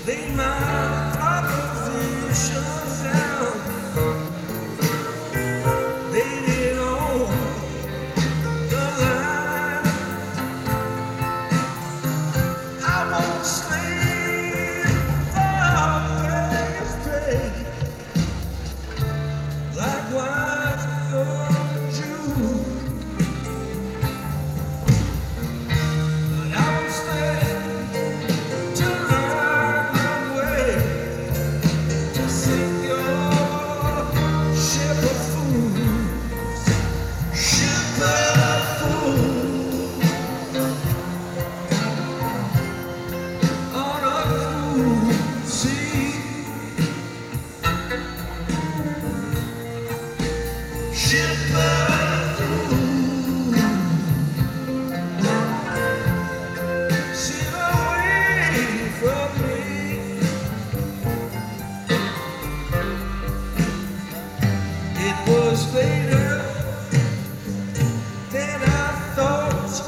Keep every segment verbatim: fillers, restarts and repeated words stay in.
lay my opposition down, laid it on the line. I won't slave for praise, likewise your Jew. But I won't slave to learn your way, to sink your ship of fools, ship of fools, on a cruel sea, ship of fools, sail away from me. It was later than I thought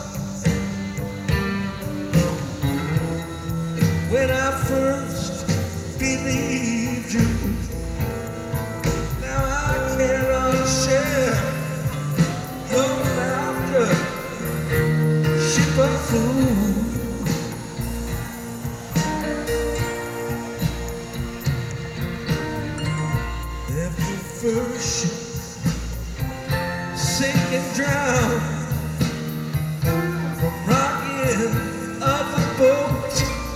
when I first believed you. Now I cannot share your laughter, ship of fools. Every first ship sink and drown, from rocking of the boat,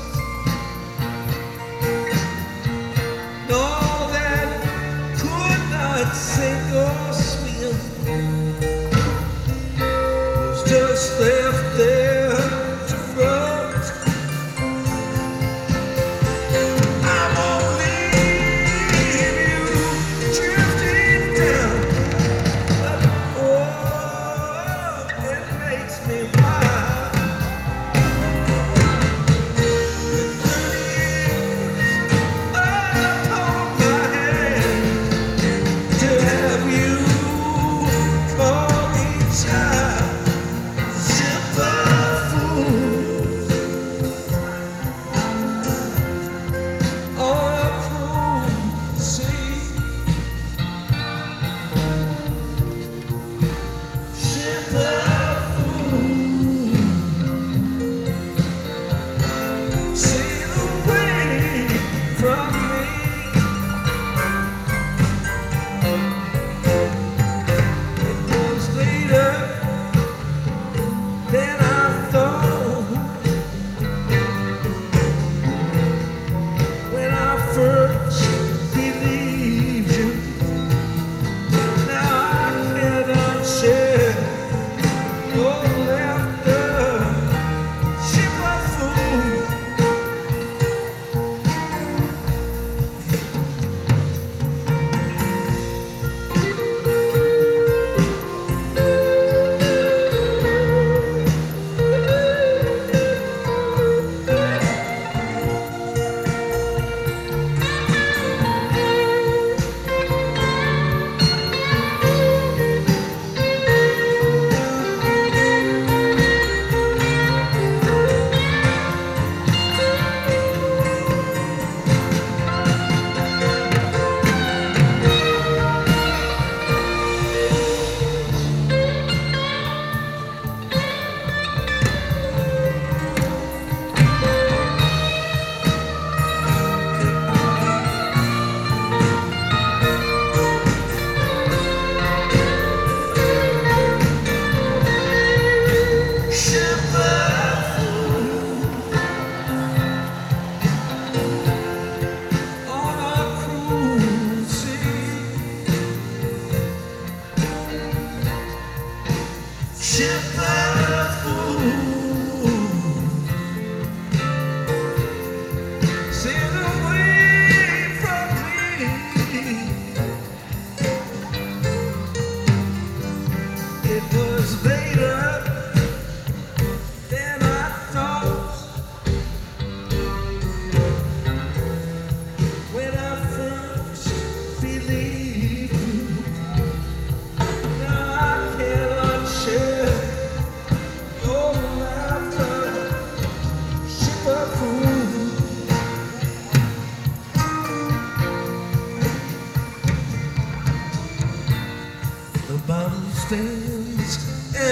all that could not sink or swim was just left there to rot. I won't leave you drifting down.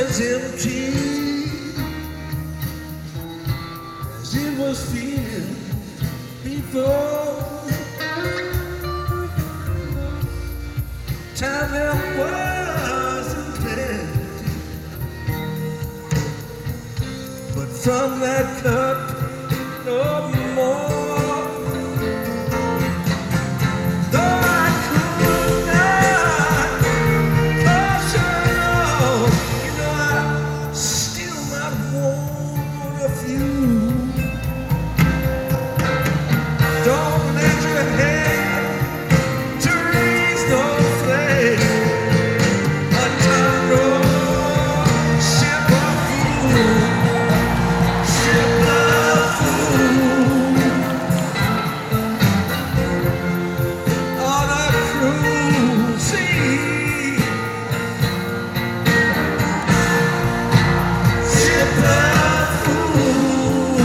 as empty as it was feeling before. Time there wasn't plenty, but from that cup no more. Don't let your head to raise no flame. A tundra ship of fool, ship of fool, on a cruel sea, ship of fool.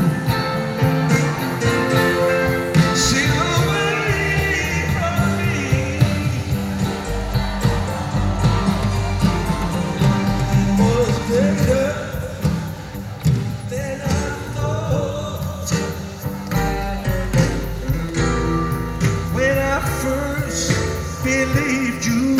Sail away from me. Was better than I thought when I first believed you.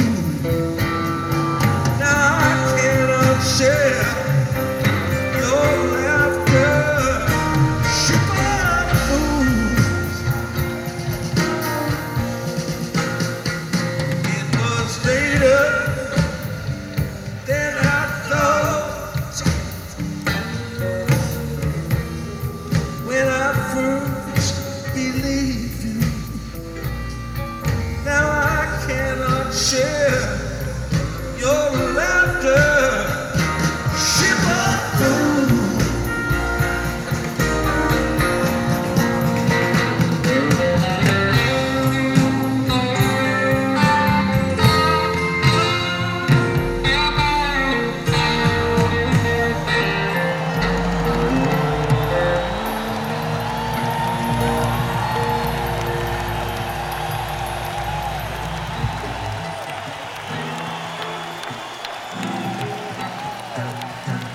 Now I cannot share your laughter, ship of fools. It was later than I thought when I first believed you. Now I cannot share